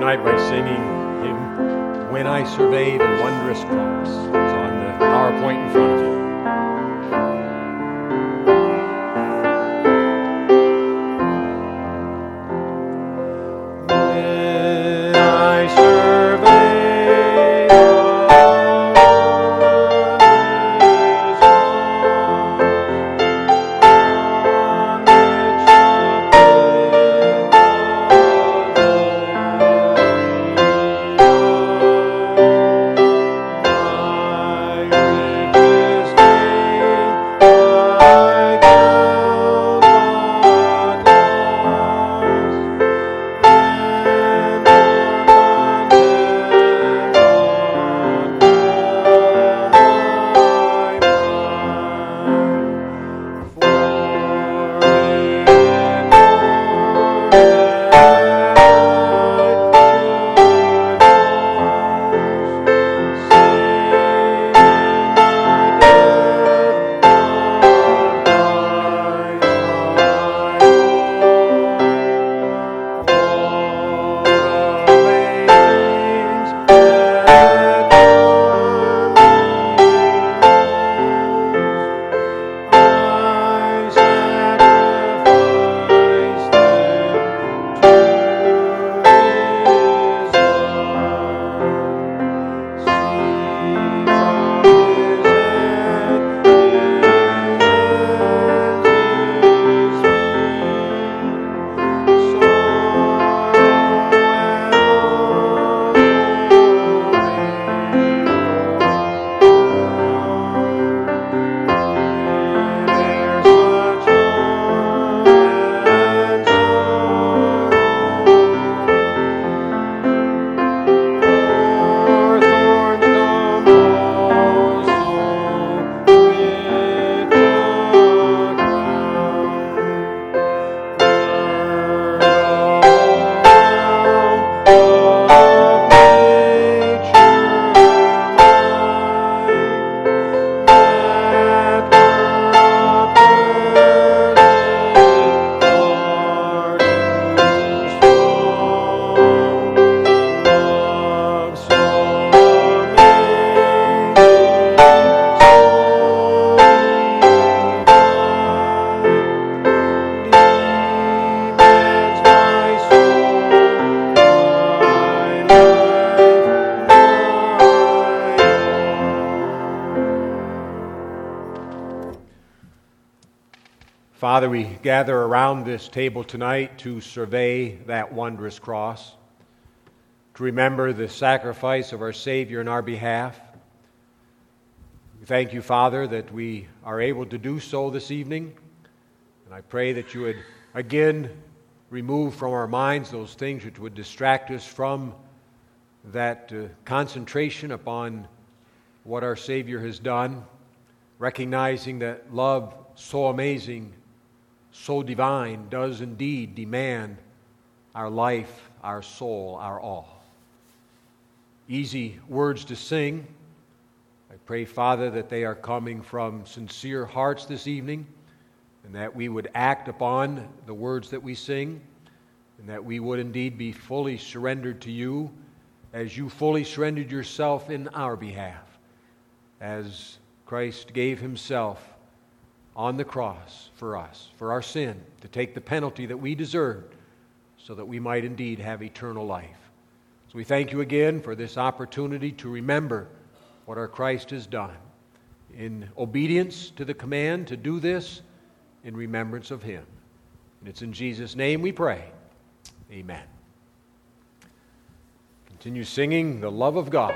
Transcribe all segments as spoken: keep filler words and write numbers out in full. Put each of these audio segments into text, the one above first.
tonight by singing hymn, When I Survey the Wondrous Cross. It's on the PowerPoint in front of you. Father, we gather around this table tonight to survey that wondrous cross, to remember the sacrifice of our Savior in our behalf. We thank you, Father, that we are able to do so this evening, and I pray that you would again remove from our minds those things which would distract us from that uh, concentration upon what our Savior has done, recognizing that love so amazing, so divine, does indeed demand our life, our soul, our all. Easy words to sing. I pray, Father, that they are coming from sincere hearts this evening, and that we would act upon the words that we sing, and that we would indeed be fully surrendered to you as you fully surrendered yourself in our behalf, as Christ gave himself on the cross for us, for our sin, to take the penalty that we deserved, so that we might indeed have eternal life. So we thank you again for this opportunity to remember what our Christ has done, in obedience to the command to do this in remembrance of him. And it's in Jesus' name we pray. Amen. Continue singing the love of God.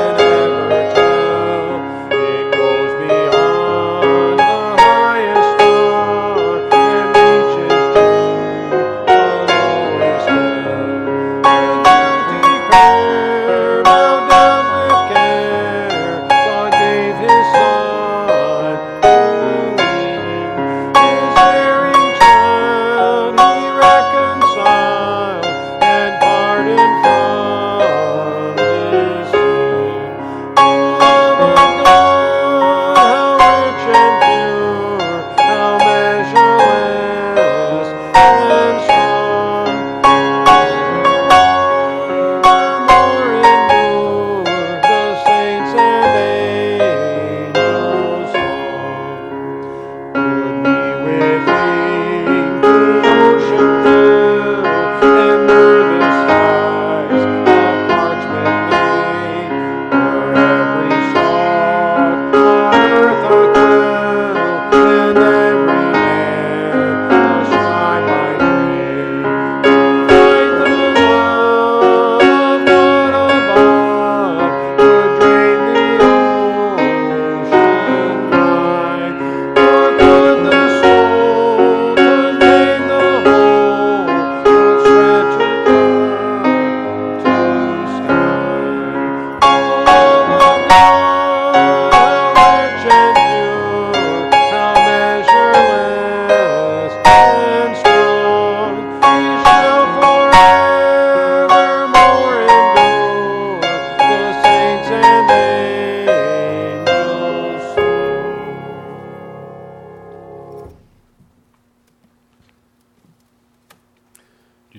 It goes beyond the highest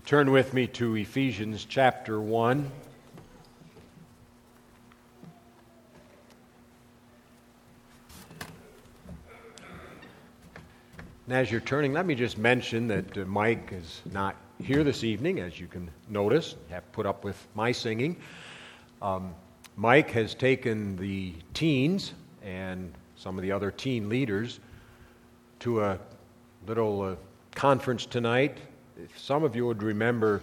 Turn with me to Ephesians chapter one. And as you're turning, let me just mention that uh, Mike is not here this evening, as you can notice. You have to put up with my singing. Um, Mike has taken the teens and some of the other teen leaders to a little uh, conference tonight. If some of you would remember,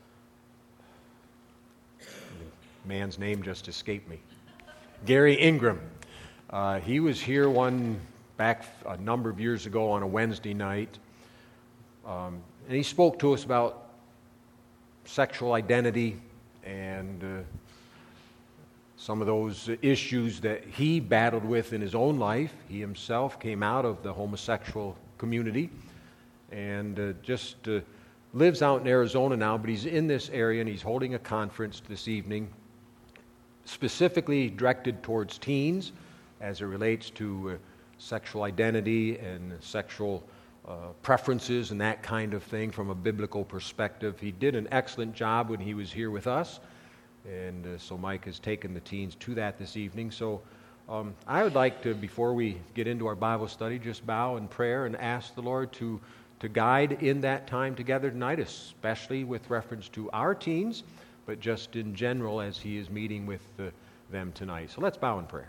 the man's name just escaped me, Gary Ingram. Uh, he was here one back a number of years ago on a Wednesday night, um, and he spoke to us about sexual identity and uh, some of those issues that he battled with in his own life. He himself came out of the homosexual community and uh, just uh, lives out in Arizona now, but he's in this area and he's holding a conference this evening specifically directed towards teens as it relates to uh, sexual identity and sexual uh, preferences and that kind of thing from a biblical perspective. He did an excellent job when he was here with us, and uh, so Mike has taken the teens to that this evening. So um, I would like to, before we get into our Bible study, just bow in prayer and ask the Lord to to guide in that time together tonight, especially with reference to our teens, but just in general as he is meeting with uh, them tonight. So let's bow in prayer.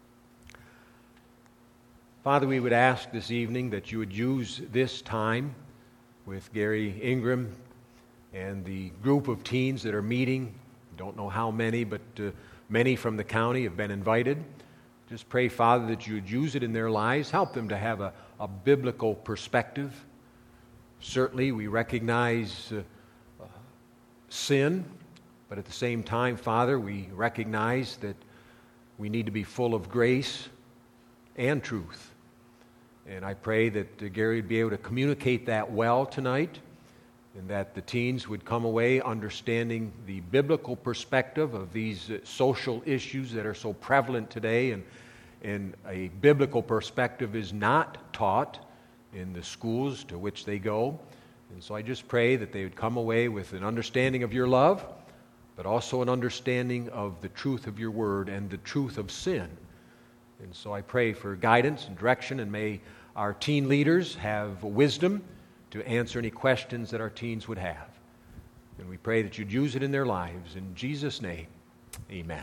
Father, we would ask this evening that you would use this time with Gary Ingram and the group of teens that are meeting. Don't know how many, but uh, many from the county have been invited. Just pray, Father, that you would use it in their lives, help them to have a, a biblical perspective. Certainly, we recognize uh, uh, sin, but at the same time, Father, we recognize that we need to be full of grace and truth. And I pray that uh, Gary would be able to communicate that well tonight, and that the teens would come away understanding the biblical perspective of these uh, social issues that are so prevalent today, and, and a biblical perspective is not taught in the schools to which they go. And so I just pray that they would come away with an understanding of your love, but also an understanding of the truth of your word and the truth of sin. And so I pray for guidance and direction, and may our teen leaders have wisdom to answer any questions that our teens would have. And we pray that you'd use it in their lives. In Jesus' name, amen.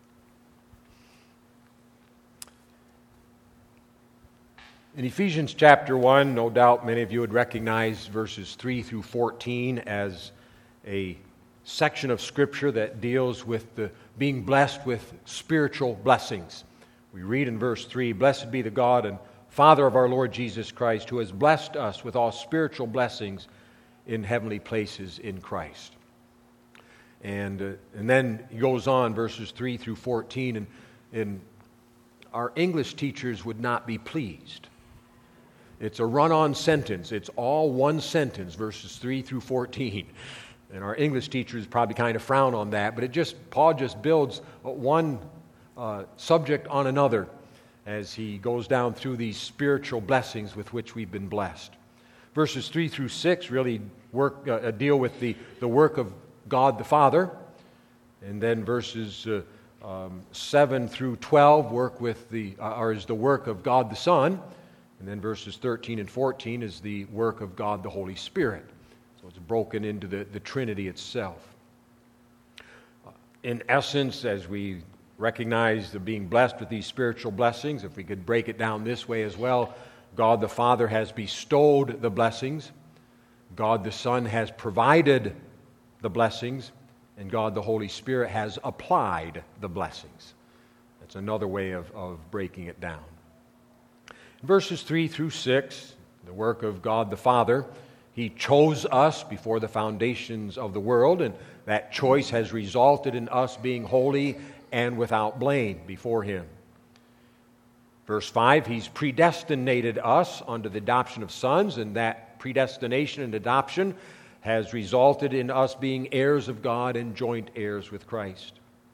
In Ephesians chapter one, no doubt many of you would recognize verses three through fourteen as a section of Scripture that deals with the being blessed with spiritual blessings. We read in verse three, "Blessed be the God and Father of our Lord Jesus Christ, who has blessed us with all spiritual blessings in heavenly places in Christ." And, uh, and then he goes on, verses three through fourteen, and, and our English teachers would not be pleased. It's a run-on sentence. It's all one sentence, verses three through fourteen. And our English teachers probably kind of frown on that, but it just Paul just builds one uh, subject on another as he goes down through these spiritual blessings with which we've been blessed. Verses three through six really work uh, deal with the, the work of God the Father, and then verses uh, um, seven through twelve work with the uh, or is the work of God the Son. And then verses thirteen and fourteen is the work of God the Holy Spirit. So it's broken into the, the Trinity itself. Uh, in essence, as we recognize the being blessed with these spiritual blessings, if we could break it down this way as well, God the Father has bestowed the blessings, God the Son has provided the blessings, and God the Holy Spirit has applied the blessings. That's another way of, of breaking it down. Verses three through six, the work of God the Father. He chose us before the foundations of the world, and that choice has resulted in us being holy and without blame before Him. Verse five, He's predestinated us unto the adoption of sons, and that predestination and adoption has resulted in us being heirs of God and joint heirs with Christ.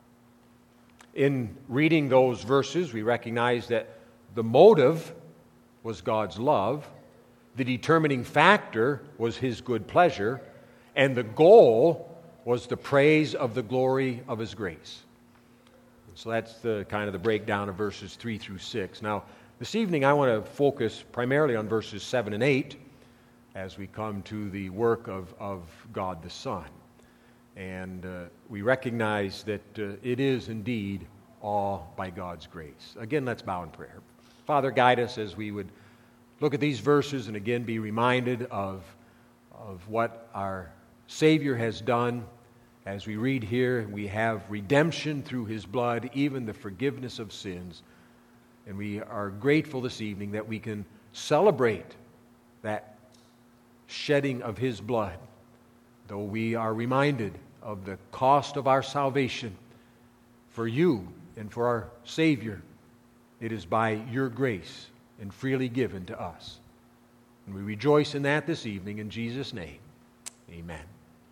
In reading those verses, we recognize that the motive was God's love, the determining factor was His good pleasure, And the goal was the praise of the glory of His grace. So that's the kind of the breakdown of verses three through six. Now, this evening I want to focus primarily on verses seven and eight as we come to the work of, of God the Son. And uh, we recognize that uh, it is indeed all by God's grace. Again, let's bow in prayer. Father, guide us as we would look at these verses and again be reminded of, of what our Savior has done. As we read here, we have redemption through His blood, even the forgiveness of sins. And we are grateful this evening that we can celebrate that shedding of His blood, though we are reminded of the cost of our salvation for you and for our Savior. It is by your grace and freely given to us. And we rejoice in that this evening in Jesus' name. Amen.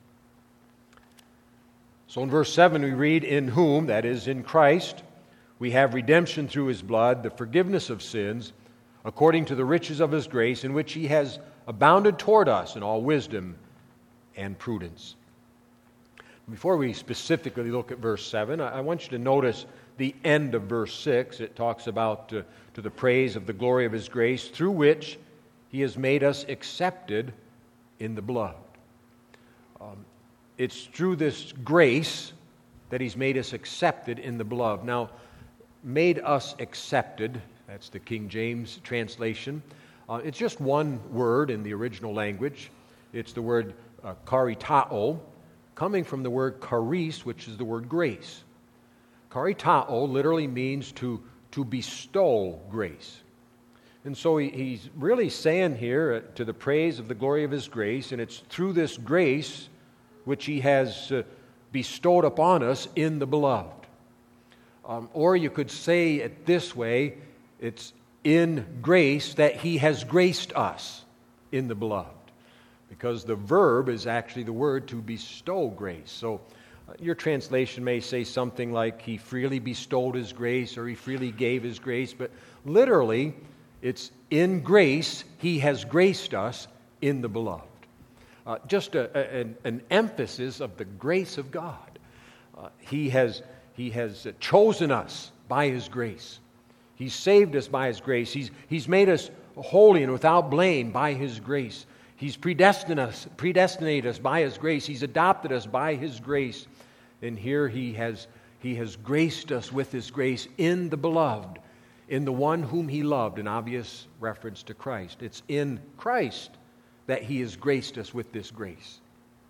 So in verse seven we read, "In whom," that is, in Christ, "we have redemption through His blood, the forgiveness of sins, according to the riches of His grace, in which He has abounded toward us in all wisdom and prudence." Before we specifically look at verse seven, I want you to notice the end of verse six. It talks about uh, to the praise of the glory of His grace, through which He has made us accepted in the beloved. Um, It's through this grace that He's made us accepted in the beloved. Now, made us accepted, that's the King James translation. Uh, it's just one word in the original language. It's the word uh, karitao, coming from the word charis, which is the word grace. Karitao literally means to, to bestow grace. And so he, he's really saying here uh, to the praise of the glory of His grace, and it's through this grace which He has uh, bestowed upon us in the beloved. Um, or you could say it this way, it's in grace that He has graced us in the beloved. Because the verb is actually the word to bestow grace. So uh, your translation may say something like He freely bestowed His grace or He freely gave His grace, but literally it's in grace He has graced us in the beloved. Uh, just a, a, an, an emphasis of the grace of God. Uh, he has, he has chosen us by His grace. He's saved us by His grace. He's, he's made us holy and without blame by His grace. He's predestined us, predestinated us by His grace. He's adopted us by His grace. And here He has, he has graced us with His grace in the beloved, in the one whom He loved, an obvious reference to Christ. It's in Christ that He has graced us with this grace.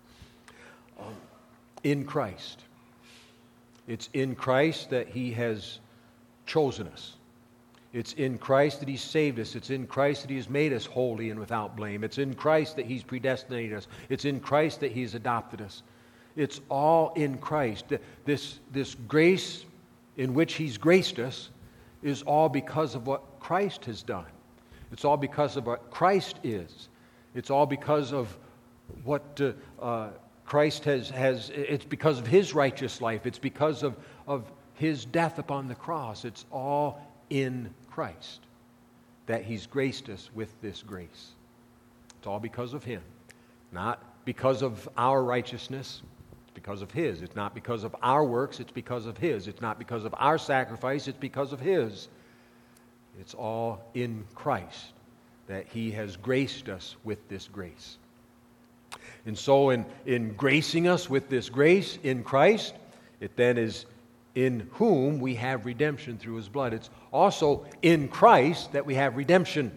Um, in Christ. It's in Christ that He has chosen us. It's in Christ that He's saved us. It's in Christ that He has made us holy and without blame. It's in Christ that He's predestinated us. It's in Christ that He's adopted us. It's all in Christ. This, this grace in which He's graced us is all because of what Christ has done. It's all because of what Christ is. It's all because of what uh, uh, Christ has, has, it's because of His righteous life. It's because of, of His death upon the cross. It's all in Christ that He's graced us with this grace. It's all because of Him. Not because of our righteousness. It's because of His. It's not because of our works. It's because of His. It's not because of our sacrifice. It's because of His. It's all in Christ that He has graced us with this grace. And so in, in gracing us with this grace in Christ, it then is in whom we have redemption through His blood. It's also in Christ that we have redemption.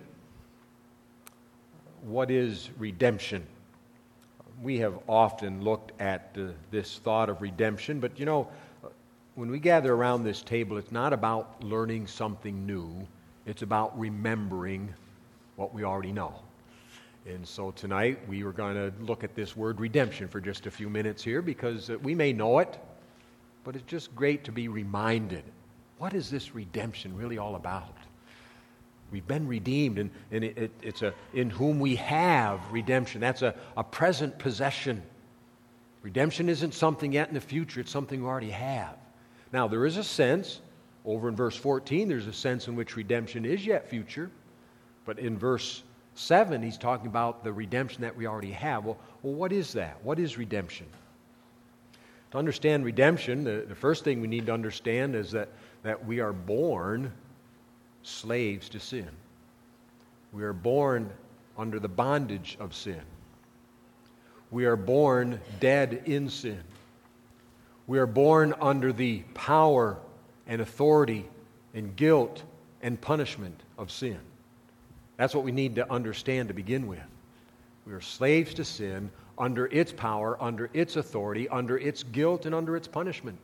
What is redemption? We have often looked at uh, this thought of redemption, but you know, when we gather around this table, it's not about learning something new. It's about remembering what we already know. And so tonight we are going to look at this word redemption for just a few minutes here because we may know it, but it's just great to be reminded. What is this redemption really all about? We've been redeemed, and, and it, it, it's a in whom we have redemption. That's a, a present possession. Redemption isn't something yet in the future. It's something we already have. Now, there is a sense, over in verse fourteen, there's a sense in which redemption is yet future. But in verse seven, he's talking about the redemption that we already have. Well, well what is that? What is redemption? To understand redemption, the, the first thing we need to understand is that, that we are born slaves to sin. We are born under the bondage of sin. We are born dead in sin. We are born under the power and authority and guilt and punishment of sin. That's what we need to understand to begin with. We are slaves to sin under its power, under its authority, under its guilt, and under its punishment.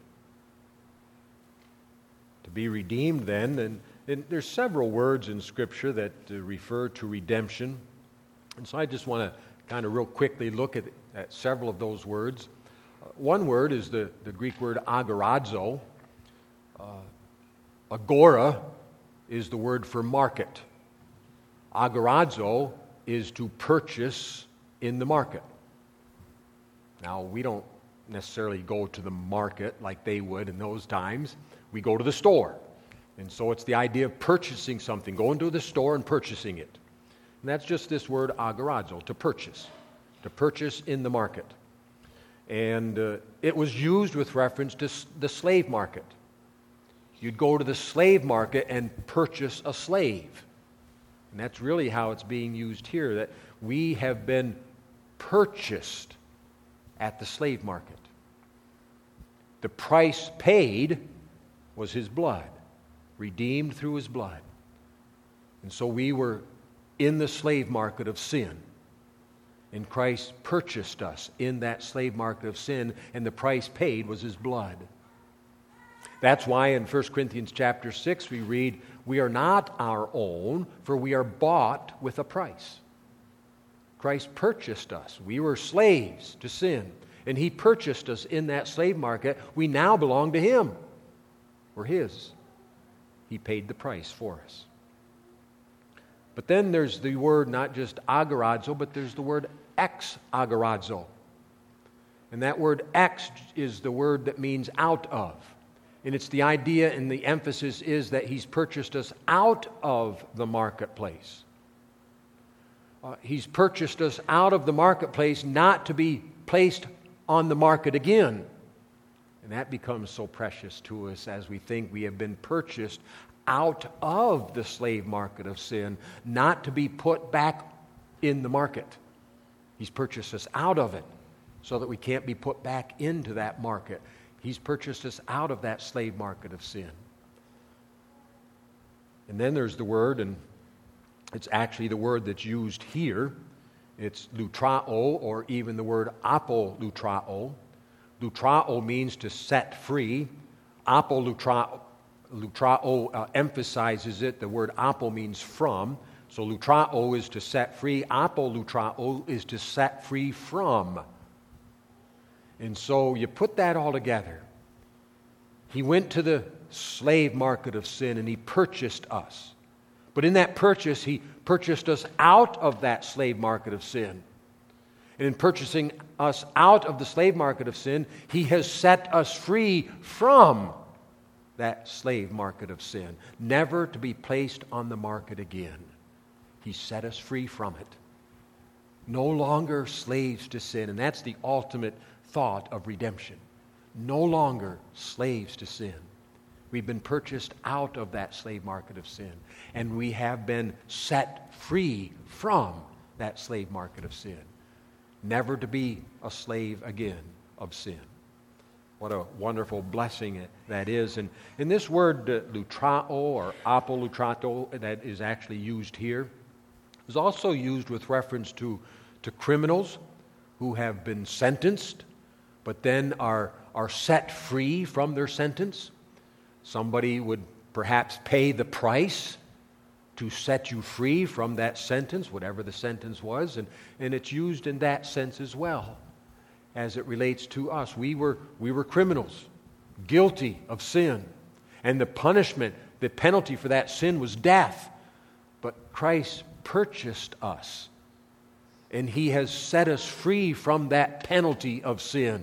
To be redeemed then, and, and there's several words in Scripture that uh, refer to redemption. And so I just want to kind of real quickly look at, at several of those words. Uh, one word is the, the Greek word agorazo. Uh, agora is the word for market. Agorazo is to purchase in the market. Now, we don't necessarily go to the market like they would in those times. We go to the store. And so it's the idea of purchasing something, going to the store and purchasing it. And that's just this word agorazo, to purchase, to purchase in the market. And uh, it was used with reference to s- the slave market. You'd go to the slave market and purchase a slave. And that's really how it's being used here, that we have been purchased at the slave market. The price paid was his blood, redeemed through his blood. And so we were in the slave market of sin. And Christ purchased us in that slave market of sin, and the price paid was his blood. That's why in First Corinthians chapter six we read, "We are not our own, for we are bought with a price." Christ purchased us. We were slaves to sin, and he purchased us in that slave market. We now belong to him. We're his. He paid the price for us. But then there's the word not just agorazo, but there's the word ex-agorazo. And that word ex is the word that means out of. And it's the idea and the emphasis is that he's purchased us out of the marketplace. Uh, he's purchased us out of the marketplace not to be placed on the market again. And that becomes so precious to us as we think we have been purchased out of the slave market of sin, not to be put back in the market. He's purchased us out of it so that we can't be put back into that market. He's purchased us out of that slave market of sin. And then there's the word, and it's actually the word that's used here. It's lutrao, or even the word apolutrao. Lutrao means to set free. Apolutrao lutrao, uh, emphasizes it. The word apo means from. So lutrao is to set free. Apolutrao is to set free from. And so you put that all together. He went to the slave market of sin and he purchased us. But in that purchase, he purchased us out of that slave market of sin. And in purchasing us out of the slave market of sin, he has set us free from that slave market of sin, never to be placed on the market again. He set us free from it. No longer slaves to sin, and that's the ultimate thought of redemption. No longer slaves to sin. We've been purchased out of that slave market of sin, and we have been set free from that slave market of sin, never to be a slave again of sin. What a wonderful blessing that is. And in this word, uh, lutrao or apolutrato, that is actually used here, is also used with reference to, to criminals who have been sentenced, but then are, are set free from their sentence. Somebody would perhaps pay the price to set you free from that sentence, whatever the sentence was, and, and it's used in that sense as well. As it relates to us, we were we were criminals, guilty of sin, and the punishment, the penalty for that sin was death. But Christ purchased us, and he has set us free from that penalty of sin.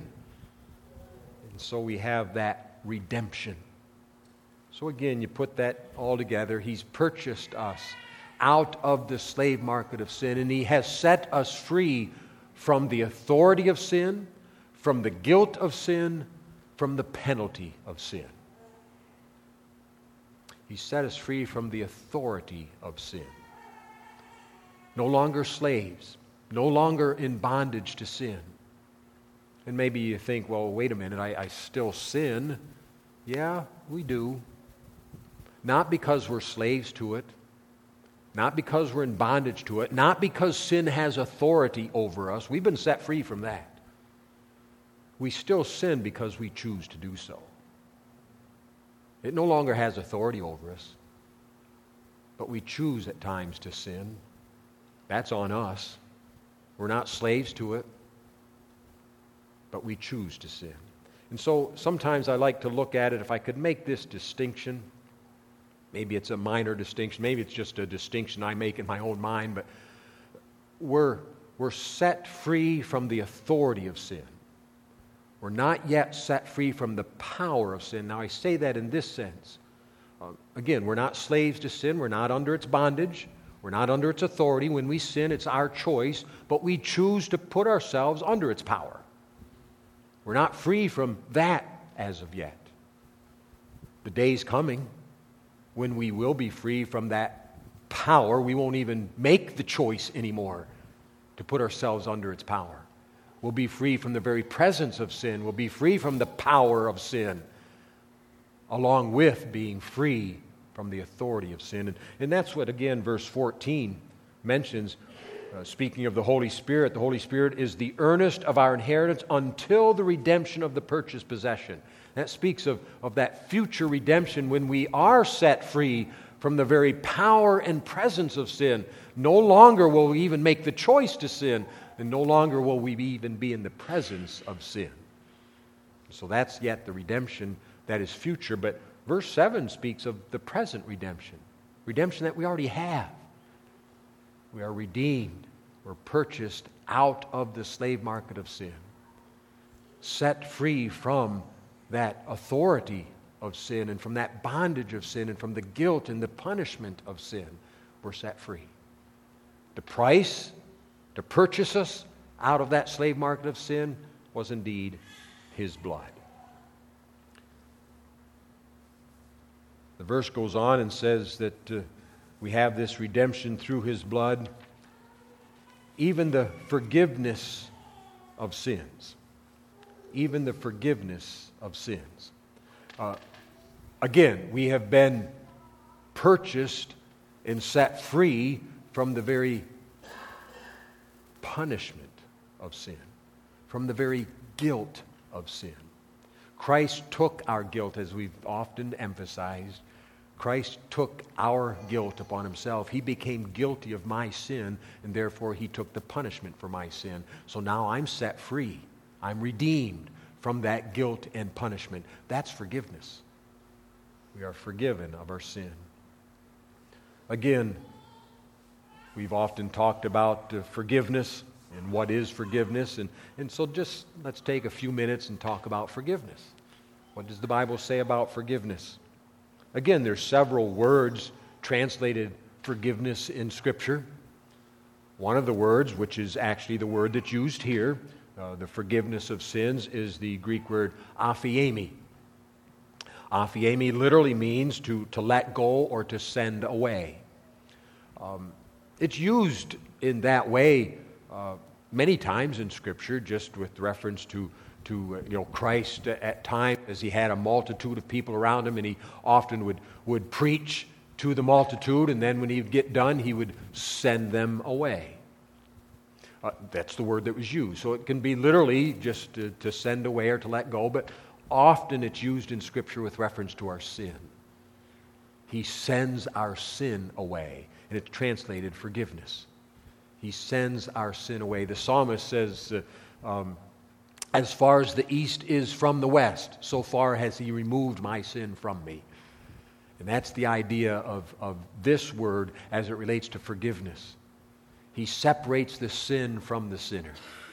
And so we have that redemption. So again, you put that all together. He's purchased us out of the slave market of sin, and He has set us free from the authority of sin, from the guilt of sin, from the penalty of sin. He set us free from the authority of sin. No longer slaves, no longer in bondage to sin. And maybe you think, well, wait a minute, I, I still sin. Yeah, we do. Not because we're slaves to it, not because we're in bondage to it, not because sin has authority over us. We've been set free from that. We still sin because we choose to do so. It no longer has authority over us, but we choose at times to sin. That's on us. We're not slaves to it, but we choose to sin. And so sometimes I like to look at it, if I could make this distinction. Maybe it's a minor distinction. Maybe it's just a distinction I make in my own mind. But we're, we're set free from the authority of sin. We're not yet set free from the power of sin. Now, I say that in this sense. Uh, again, we're not slaves to sin. We're not under its bondage. We're not under its authority. When we sin, it's our choice. But we choose to put ourselves under its power. We're not free from that as of yet. The day's coming when we will be free from that power. We won't even make the choice anymore to put ourselves under its power. We'll be free from the very presence of sin. We'll be free from the power of sin, along with being free from the authority of sin. And, and that's what, again, verse fourteen mentions. Uh, speaking of the Holy Spirit, the Holy Spirit is the earnest of our inheritance until the redemption of the purchased possession. That speaks of, of that future redemption when we are set free from the very power and presence of sin. No longer will we even make the choice to sin, and no longer will we even be in the presence of sin. So that's yet the redemption that is future. But verse seven speaks of the present redemption, redemption that we already have. We are redeemed. We're purchased out of the slave market of sin, set free from that authority of sin and from that bondage of sin and from the guilt and the punishment of sin. We're set free. The price to purchase us out of that slave market of sin was indeed His blood. The verse goes on and says that uh, we have this redemption through His blood, even the forgiveness of sins. Even the forgiveness of sins. Uh, again, we have been purchased and set free from the very punishment of sin, from the very guilt of sin. Christ took our guilt, as we've often emphasized. Christ took our guilt upon Himself. He became guilty of my sin, and therefore He took the punishment for my sin. So now I'm set free. I'm redeemed from that guilt and punishment. That's forgiveness. We are forgiven of our sin. Again, we've often talked about uh, forgiveness and what is forgiveness. And, and so just let's take a few minutes and talk about forgiveness. What does the Bible say about forgiveness? Again, there's several words translated forgiveness in Scripture. One of the words, which is actually the word that's used here, uh, the forgiveness of sins, is the Greek word aphiemi. Aphiemi literally means to, to let go or to send away. Um, it's used in that way uh, many times in Scripture, just with reference to to uh, you know Christ at times, as He had a multitude of people around Him, and He often would, would preach to the multitude, and then when He would get done, He would send them away. Uh, that's the word that was used. So it can be literally just to, to send away or to let go, but often it's used in Scripture with reference to our sin. He sends our sin away, and it's translated forgiveness. He sends our sin away. The psalmist says, uh, um, as far as the east is from the west, so far has He removed my sin from me. And that's the idea of, of this word as it relates to forgiveness. He separates the sin from the sinner.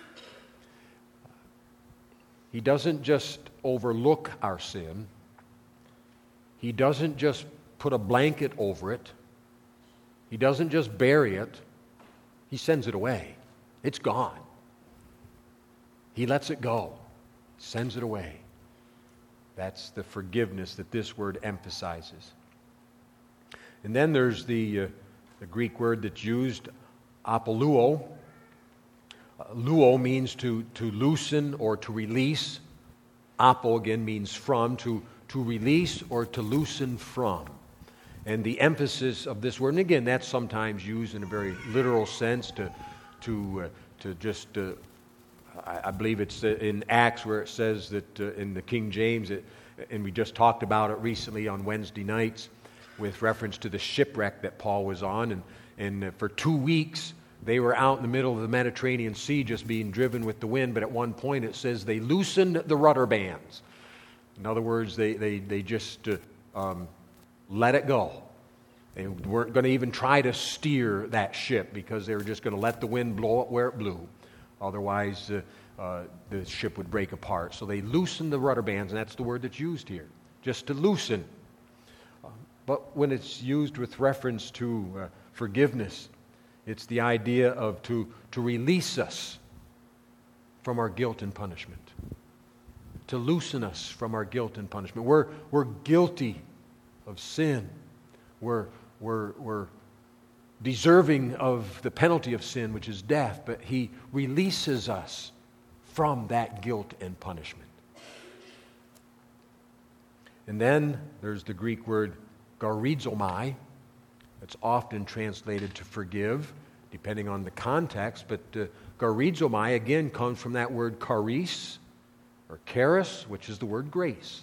He doesn't just overlook our sin. He doesn't just put a blanket over it. He doesn't just bury it. He sends it away. It's gone. He lets it go. Sends it away. That's the forgiveness that this word emphasizes. And then there's the, uh, the Greek word that's used, apoluo. Uh, luo means to, to loosen or to release. Apo again means from, to, to release or to loosen from. And the emphasis of this word, and again, that's sometimes used in a very literal sense to, to, uh, to just, uh, I, I believe it's in Acts where it says that uh, in the King James, it, and we just talked about it recently on Wednesday nights with reference to the shipwreck that Paul was on. And, and uh, for two weeks, they were out in the middle of the Mediterranean Sea just being driven with the wind, but at one point it says they loosened the rudder bands. In other words, they, they, they just uh, um, let it go. They weren't going to even try to steer that ship because they were just going to let the wind blow it where it blew. Otherwise, uh, uh, the ship would break apart. So they loosened the rudder bands, and that's the word that's used here, just to loosen. Uh, but when it's used with reference to uh, forgiveness, it's the idea of to, to release us from our guilt and punishment. To loosen us from our guilt and punishment. We're, we're guilty of sin. We're, we're, we're deserving of the penalty of sin, which is death, but He releases us from that guilt and punishment. And then there's the Greek word garizomai. It's often translated to forgive, depending on the context. But uh, garizomai, again, comes from that word charis, or charis, which is the word grace.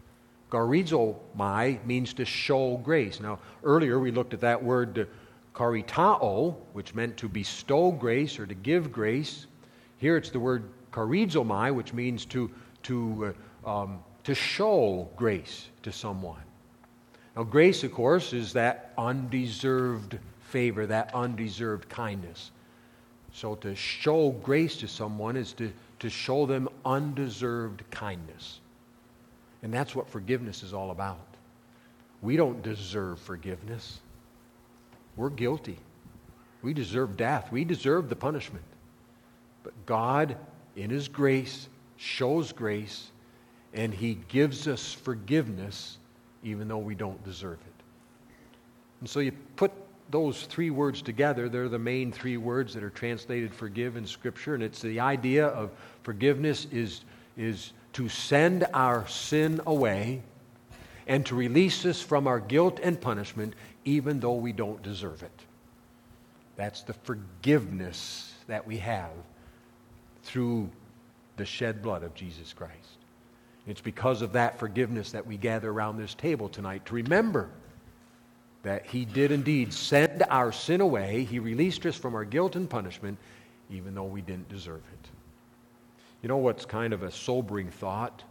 Garizomai means to show grace. Now, earlier we looked at that word uh, karitao, which meant to bestow grace or to give grace. Here it's the word charizomai, which means to, to, uh, um, to show grace to someone. Now, grace, of course, is that undeserved favor, that undeserved kindness. So to show grace to someone is to, to show them undeserved kindness. And that's what forgiveness is all about. We don't deserve forgiveness. We're guilty. We deserve death. We deserve the punishment. But God, in His grace, shows grace, and He gives us forgiveness even though we don't deserve it. And so you put those three words together, they're the main three words that are translated forgive in Scripture, and it's the idea of forgiveness is, is to send our sin away and to release us from our guilt and punishment even though we don't deserve it. That's the forgiveness that we have through the shed blood of Jesus Christ. It's because of that forgiveness that we gather around this table tonight to remember that He did indeed send our sin away. He released us from our guilt and punishment, even though we didn't deserve it. You know what's kind of a sobering thought?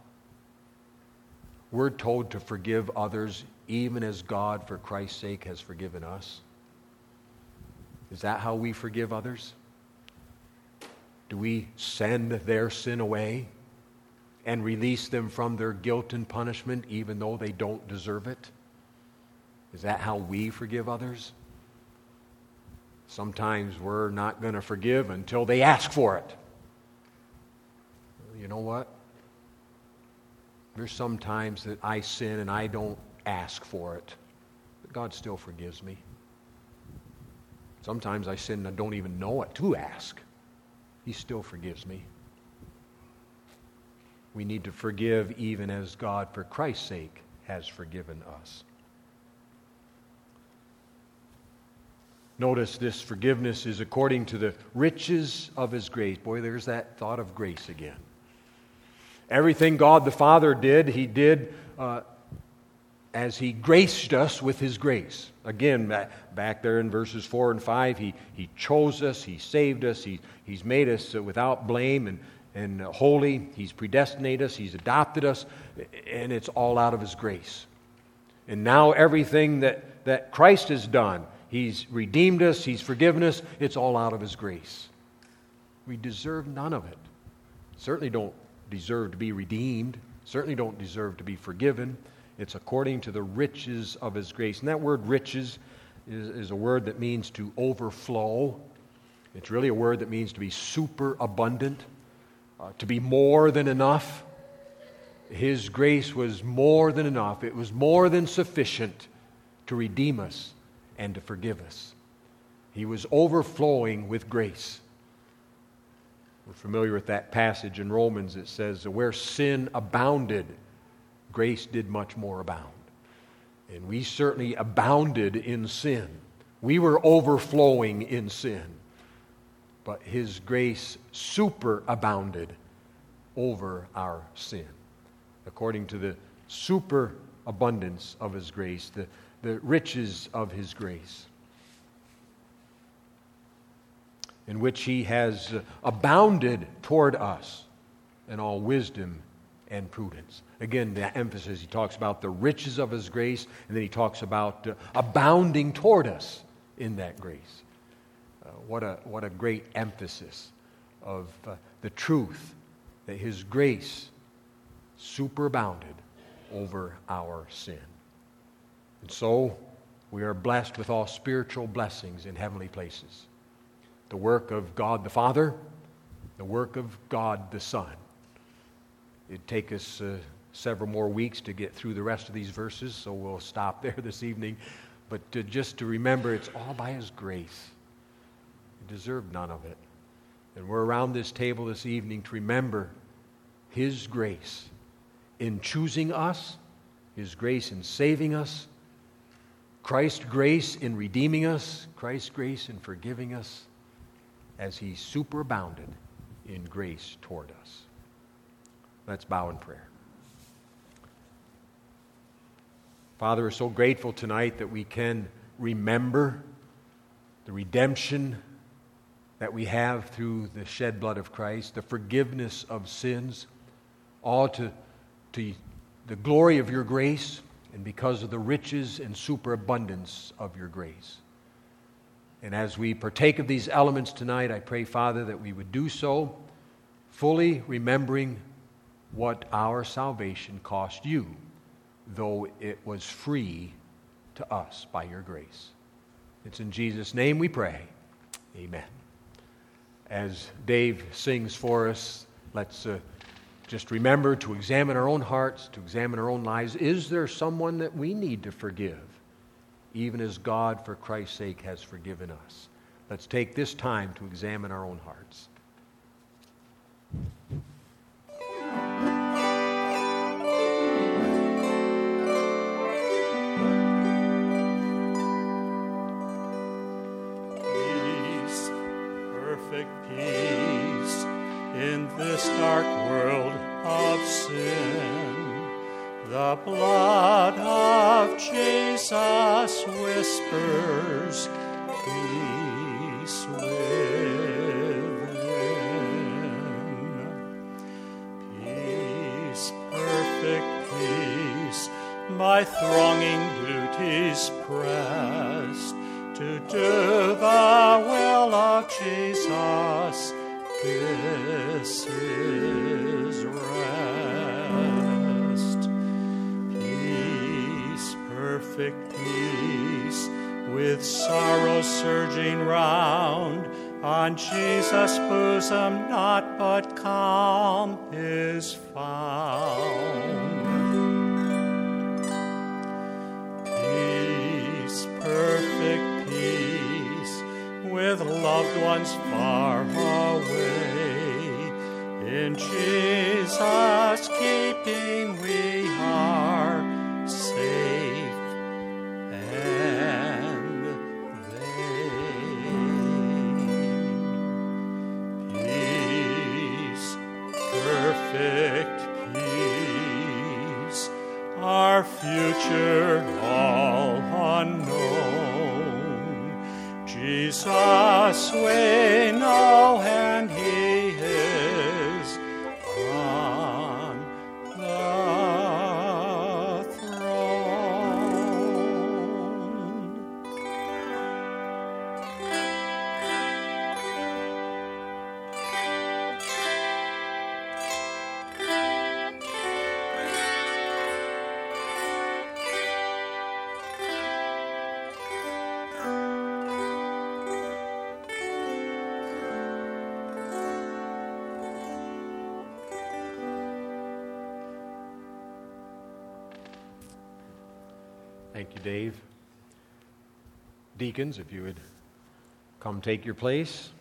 We're told to forgive others even as God, for Christ's sake, has forgiven us. Is that how we forgive others? Do we send their sin away and release them from their guilt and punishment even though they don't deserve it? Is that how we forgive others? Sometimes we're not going to forgive until they ask for it. You know what? There's some times that I sin and I don't ask for it, but God still forgives me. Sometimes I sin and I don't even know it to ask. He still forgives me. We need to forgive even as God, for Christ's sake, has forgiven us. Notice this forgiveness is according to the riches of His grace. Boy, there's that thought of grace again. Everything God the Father did, He did uh, as He graced us with His grace. Again, back, back there in verses four and five, He, he chose us, He saved us, he, He's made us without blame and, and holy. He's predestinated us, He's adopted us, and it's all out of His grace. And now everything that, that Christ has done, He's redeemed us, He's forgiven us, it's all out of His grace. We deserve none of it. Certainly don't deserve to be redeemed, certainly don't deserve to be forgiven. It's according to the riches of His grace. And that word riches is, is a word that means to overflow. It's really a word that means to be super abundant, uh, to be more than enough. His grace was more than enough. It was more than sufficient to redeem us and to forgive us. He was overflowing with grace. We're familiar with that passage in Romans. It says, where sin abounded, grace did much more abound. And we certainly abounded in sin. We were overflowing in sin. But His grace superabounded over our sin. According to the superabundance of His grace, the, the riches of His grace, in which He has abounded toward us in all wisdom and prudence. Again, the emphasis, He talks about the riches of His grace, and then He talks about uh, abounding toward us in that grace. Uh, what a what a great emphasis of uh, the truth that His grace superabounded over our sin. And so we are blessed with all spiritual blessings in heavenly places. The work of God the Father, the work of God the Son. It'd take us uh, several more weeks to get through the rest of these verses, so we'll stop there this evening. But to, just to remember, it's all by His grace. He deserved none of it. And we're around this table this evening to remember His grace in choosing us, His grace in saving us, Christ's grace in redeeming us, Christ's grace in forgiving us, as He superabounded in grace toward us. Let's bow in prayer. Father, we're so grateful tonight that we can remember the redemption that we have through the shed blood of Christ, the forgiveness of sins, all to, to the glory of Your grace and because of the riches and superabundance of Your grace. And as we partake of these elements tonight, I pray, Father, that we would do so fully remembering what our salvation cost You, though it was free to us by Your grace. It's in Jesus' name we pray. Amen. As Dave sings for us, let's uh, just remember to examine our own hearts, to examine our own lives. Is there someone that we need to forgive, even as God, for Christ's sake, has forgiven us? Let's take this time to examine our own hearts. Peace, perfect peace in this dark world of sin. The blood of Jesus whispers peace within. Peace, perfect peace, my thronging duties pressed to do the will of Jesus. This is rest. Peace, perfect peace, with sorrow surging round, on Jesus' bosom naught but calm is found. Peace, perfect peace, with loved ones far away, in Jesus' keeping we are safe and vain. Peace, perfect peace, our future all unknown. Jesus we know, and He is on the throne. Thank you, Dave. Deacons, if you would come take your place.